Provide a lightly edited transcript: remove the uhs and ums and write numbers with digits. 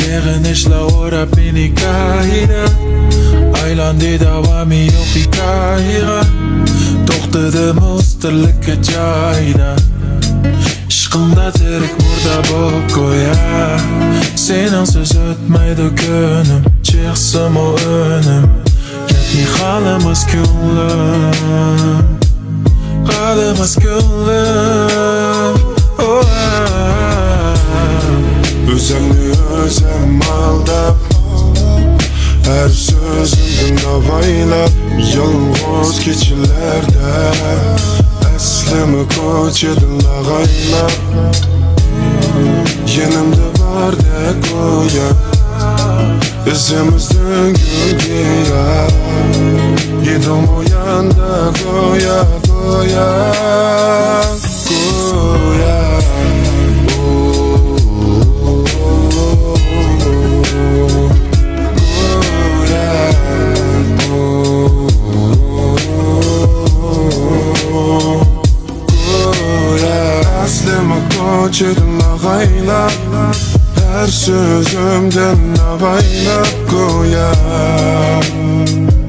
Sağınışla uğrap beni Kahire. Aylandı davamı yok hikayeye. To'xtadim o'stirlikka joyda. Ishqimda tirik murda bo'lib qo'yar. Senansiz o'tmaydi kunim, chiqsam o o'nim. Ketdi halimiz kunlar, halimiz kunlar. Özümni özüm aldab, her sözümden avaylab, yalnız keçilerde aslimi ko'chadin lag'aylab. Yanımda bardek go'yo izimizdan gulgiya. Yedim o yanda go'yo go'yo go'yo. Ko'chadin lag'aylab, her sözümden avaylab go'yo.